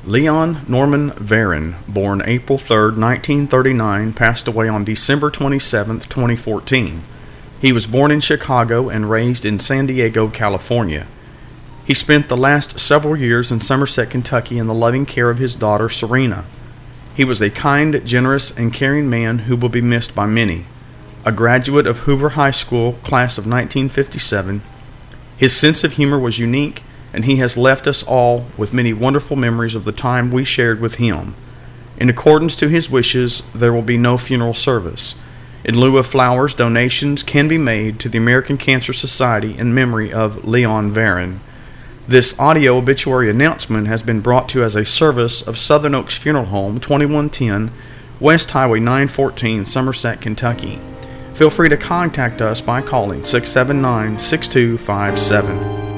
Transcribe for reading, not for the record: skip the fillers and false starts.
Leon Norman Varon, born April 3, 1939, passed away on December 27, 2014. He was born in Chicago and raised in San Diego, California. He spent the last several years in Somerset, Kentucky in the loving care of his daughter, Serena. He was a kind, generous, and caring man who will be missed by many. A graduate of Hoover High School, class of 1957, his sense of humor was unique, and he has left us all with many wonderful memories of the time we shared with him. In accordance to his wishes, there will be no funeral service. In lieu of flowers, donations can be made to the American Cancer Society in memory of Leon Varon. This audio obituary announcement has been brought to you as a service of Southern Oaks Funeral Home, 2110 West Highway 914, Somerset, Kentucky. Feel free to contact us by calling 679-6257.